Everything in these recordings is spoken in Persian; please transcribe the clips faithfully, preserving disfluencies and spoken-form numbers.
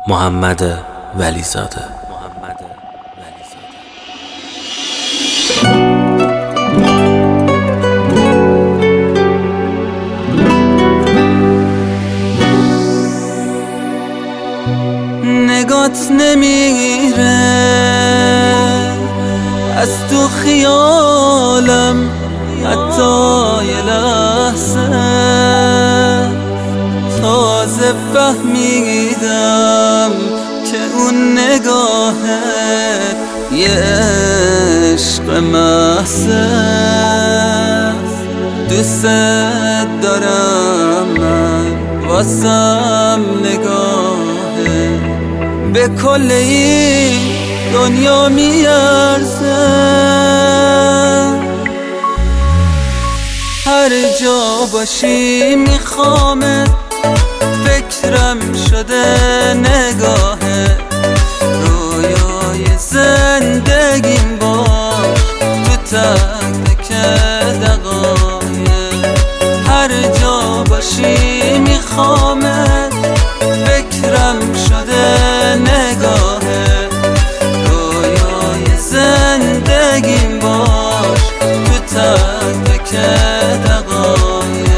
محمد ولیزاده. نگات نمیره از تو خیالم حتی یه لحظه، تازه فهمیدم که اون نگاهت یه عشق محضه. دوست دارم من واسم نگاهه به کل این دنیا میارزه. هر جا باشی میخوامت، فکرم شده نگاهه. رویای زندگیم باش تو تک تک دقایق. هر جا باشی میخوامت، فکرم شده نگاهه. رویای زندگیم باش تو تک تک دقایق.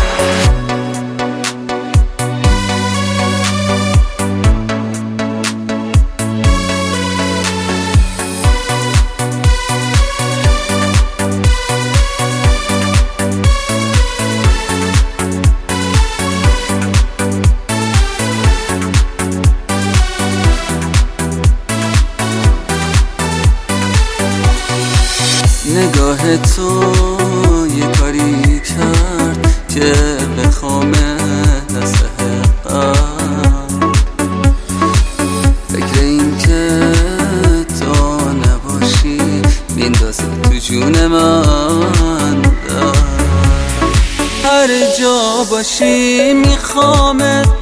نگاه تو یه کاری کرد که بخوام دست حقم. فکر این که تو نباشی میندازه تو جون من. هر جا باشی میخوامت،